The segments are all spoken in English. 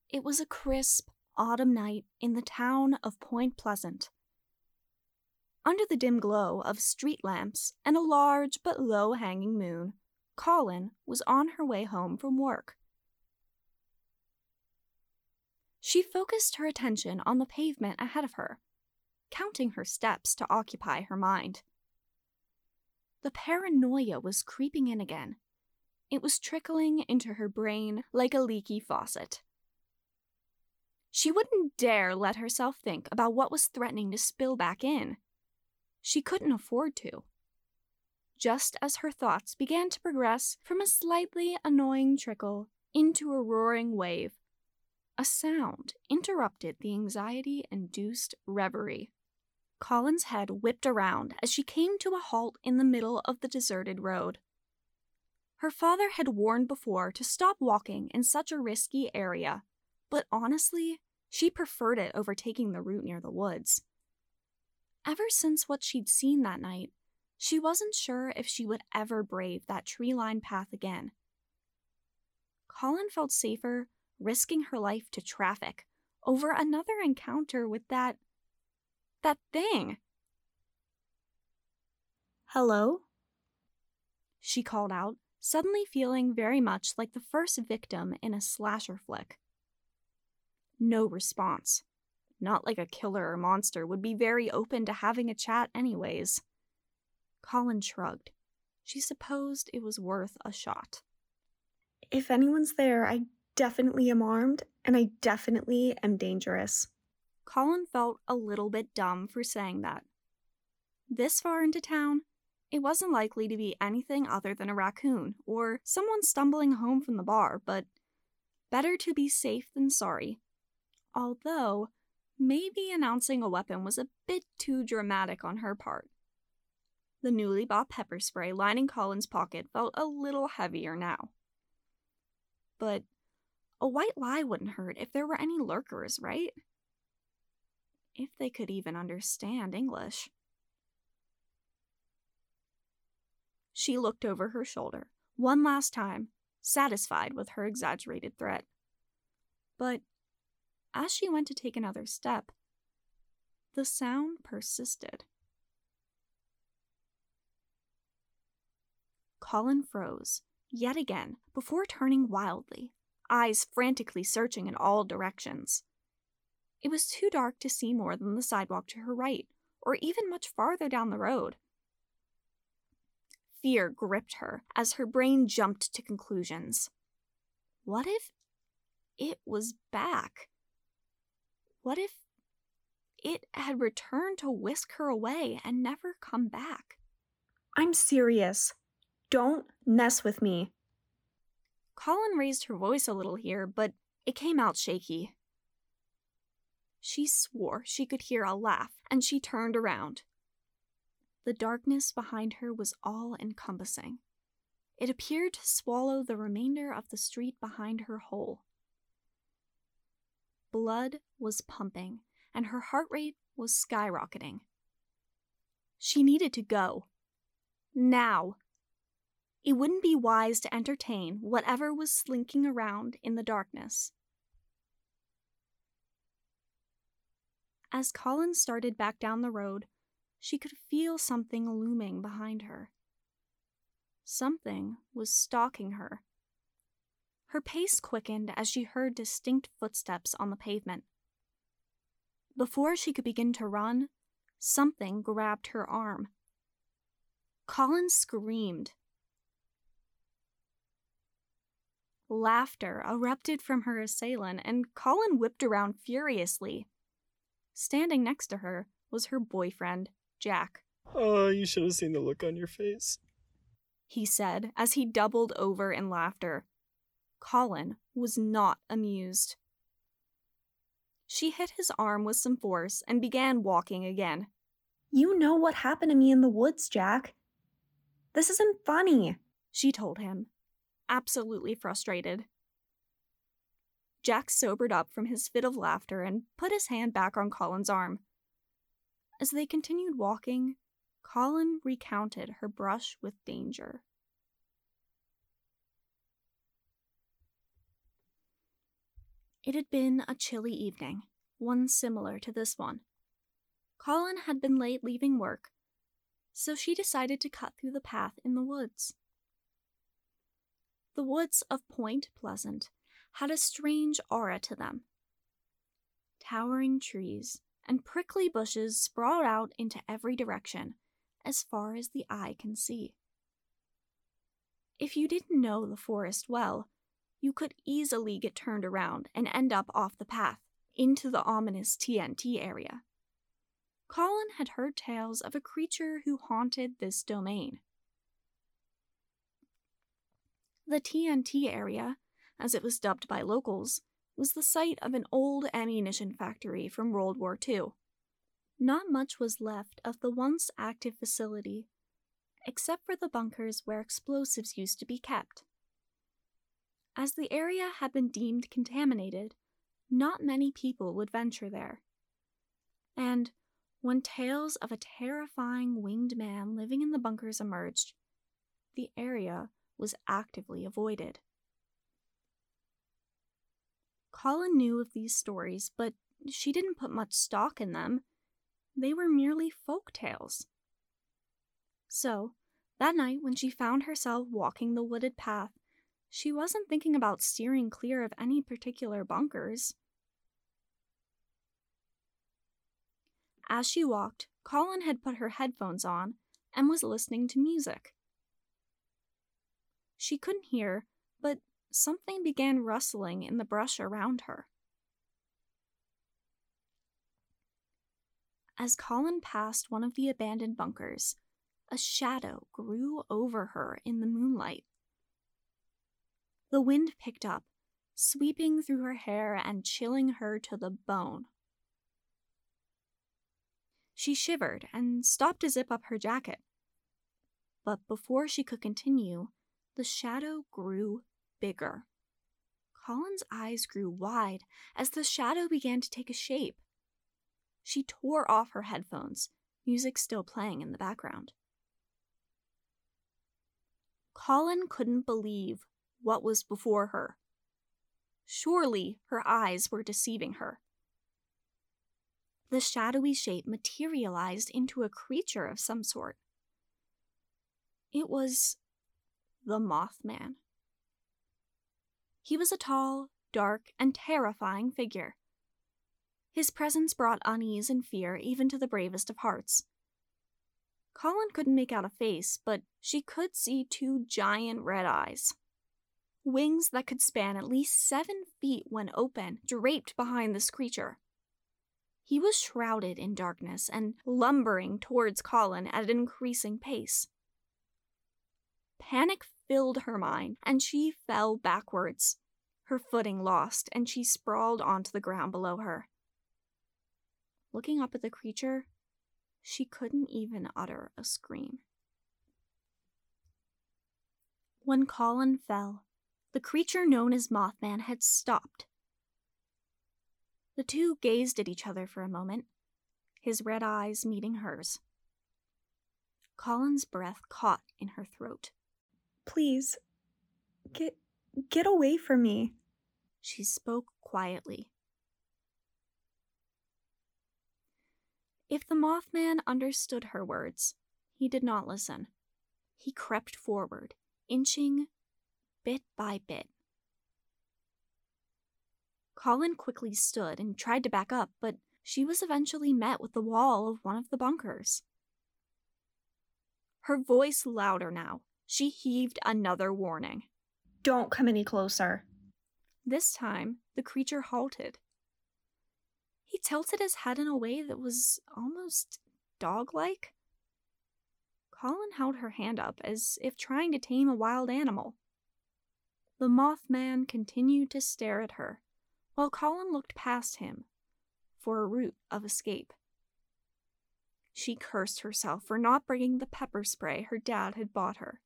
It was a crisp autumn night in the town of Point Pleasant. Under the dim glow of street lamps and a large but low-hanging moon, Colin was on her way home from work. She focused her attention on the pavement ahead of her, counting her steps to occupy her mind. The paranoia was creeping in again. It was trickling into her brain like a leaky faucet. She wouldn't dare let herself think about what was threatening to spill back in. She couldn't afford to. Just as her thoughts began to progress from a slightly annoying trickle into a roaring wave, a sound interrupted the anxiety-induced reverie. Colin's head whipped around as she came to a halt in the middle of the deserted road. Her father had warned before to stop walking in such a risky area, but honestly, she preferred it over taking the route near the woods. Ever since what she'd seen that night, she wasn't sure if she would ever brave that tree-lined path again. Colin felt safer risking her life to traffic over another encounter with that thing. "Hello?" she called out, suddenly feeling very much like the first victim in a slasher flick. No response. Not like a killer or monster would be very open to having a chat anyways. Colin shrugged. She supposed it was worth a shot. "If anyone's there, I definitely am armed, and I definitely am dangerous." Colin felt a little bit dumb for saying that. This far into town, it wasn't likely to be anything other than a raccoon or someone stumbling home from the bar, but better to be safe than sorry. Although, maybe announcing a weapon was a bit too dramatic on her part. The newly bought pepper spray lining Colin's pocket felt a little heavier now. But a white lie wouldn't hurt if there were any lurkers, right? If they could even understand English. She looked over her shoulder, one last time, satisfied with her exaggerated threat. But as she went to take another step, the sound persisted. Colin froze, yet again, before turning wildly, eyes frantically searching in all directions. It was too dark to see more than the sidewalk to her right, or even much farther down the road. Fear gripped her as her brain jumped to conclusions. What if it was back? What if it had returned to whisk her away and never come back? "I'm serious. Don't mess with me." Colin raised her voice a little here, but it came out shaky. She swore she could hear a laugh, and she turned around. The darkness behind her was all-encompassing. It appeared to swallow the remainder of the street behind her whole. Blood was pumping, and her heart rate was skyrocketing. She needed to go. Now. It wouldn't be wise to entertain whatever was slinking around in the darkness. As Colin started back down the road, she could feel something looming behind her. Something was stalking her. Her pace quickened as she heard distinct footsteps on the pavement. Before she could begin to run, something grabbed her arm. Colin screamed. Laughter erupted from her assailant, and Colin whipped around furiously. Standing next to her was her boyfriend, Jack. "Oh, you should have seen the look on your face," he said as he doubled over in laughter. Colin was not amused. She hit his arm with some force and began walking again. "You know what happened to me in the woods, Jack. This isn't funny," she told him, absolutely frustrated. Jack sobered up from his fit of laughter and put his hand back on Colin's arm. As they continued walking, Colin recounted her brush with danger. It had been a chilly evening, one similar to this one. Colin had been late leaving work, so she decided to cut through the path in the woods. The woods of Point Pleasant had a strange aura to them. Towering trees and prickly bushes sprawled out into every direction, as far as the eye can see. If you didn't know the forest well, you could easily get turned around and end up off the path, into the ominous TNT area. Colin had heard tales of a creature who haunted this domain. The TNT area, as it was dubbed by locals, was the site of an old ammunition factory from World War II. Not much was left of the once active facility, except for the bunkers where explosives used to be kept. As the area had been deemed contaminated, not many people would venture there. And when tales of a terrifying winged man living in the bunkers emerged, the area was actively avoided. Colin knew of these stories, but she didn't put much stock in them. They were merely folk tales. So, that night when she found herself walking the wooded path, she wasn't thinking about steering clear of any particular bunkers. As she walked, Colin had put her headphones on and was listening to music. She couldn't hear, but something began rustling in the brush around her. As Colin passed one of the abandoned bunkers, a shadow grew over her in the moonlight. The wind picked up, sweeping through her hair and chilling her to the bone. She shivered and stopped to zip up her jacket. But before she could continue, the shadow grew bigger. Colin's eyes grew wide as the shadow began to take a shape. She tore off her headphones, music still playing in the background. Colin couldn't believe what was before her. Surely her eyes were deceiving her. The shadowy shape materialized into a creature of some sort. It was the Mothman. He was a tall, dark, and terrifying figure. His presence brought unease and fear even to the bravest of hearts. Colin couldn't make out a face, but she could see 2 giant red eyes. Wings that could span at least 7 feet when open, draped behind this creature. He was shrouded in darkness and lumbering towards Colin at an increasing pace. Panic filled her mind, and she fell backwards. Her footing lost, and she sprawled onto the ground below her. Looking up at the creature, she couldn't even utter a scream. When Colin fell, the creature known as Mothman had stopped. The two gazed at each other for a moment, his red eyes meeting hers. Colin's breath caught in her throat. Please, get away from me. She spoke quietly. If the Mothman understood her words, he did not listen. He crept forward, inching bit by bit. Colin quickly stood and tried to back up, but she was eventually met with the wall of one of the bunkers. Her voice louder now, she heaved another warning. Don't come any closer. This time, the creature halted. He tilted his head in a way that was almost dog-like. Colin held her hand up as if trying to tame a wild animal. The Mothman continued to stare at her, while Colin looked past him for a route of escape. She cursed herself for not bringing the pepper spray her dad had bought her.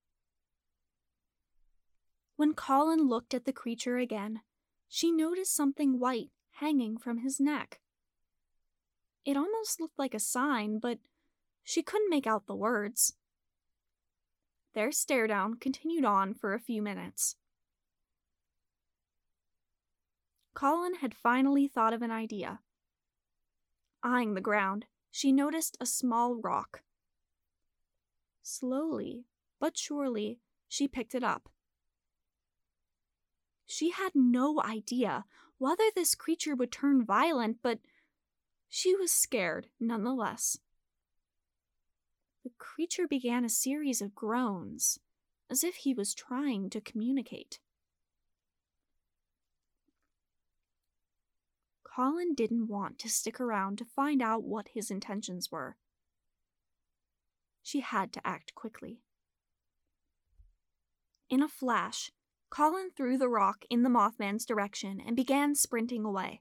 When Colin looked at the creature again, she noticed something white hanging from his neck. It almost looked like a sign, but she couldn't make out the words. Their stare-down continued on for a few minutes. Colin had finally thought of an idea. Eyeing the ground, she noticed a small rock. Slowly, but surely, she picked it up. She had no idea whether this creature would turn violent, but she was scared nonetheless. The creature began a series of groans, as if he was trying to communicate. Colin didn't want to stick around to find out what his intentions were. She had to act quickly. In a flash, Colin threw the rock in the Mothman's direction and began sprinting away.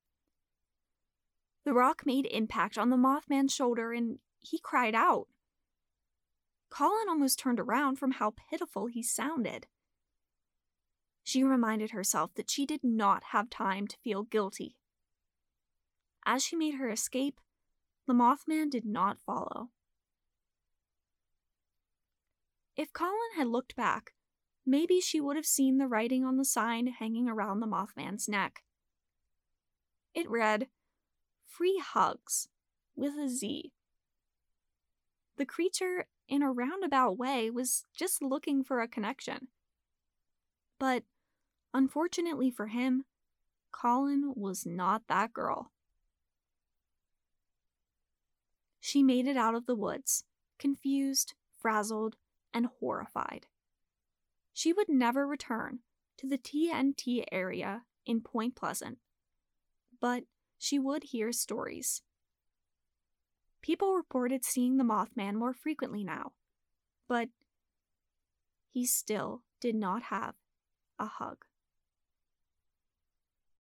The rock made impact on the Mothman's shoulder and he cried out. Colin almost turned around from how pitiful he sounded. She reminded herself that she did not have time to feel guilty. As she made her escape, the Mothman did not follow. If Colin had looked back, maybe she would have seen the writing on the sign hanging around the Mothman's neck. It read, "Free hugs," with a Z. The creature, in a roundabout way, was just looking for a connection. But, unfortunately for him, Colin was not that girl. She made it out of the woods, confused, frazzled, and horrified. She would never return to the TNT area in Point Pleasant, but she would hear stories. People reported seeing the Mothman more frequently now, but he still did not have a hug.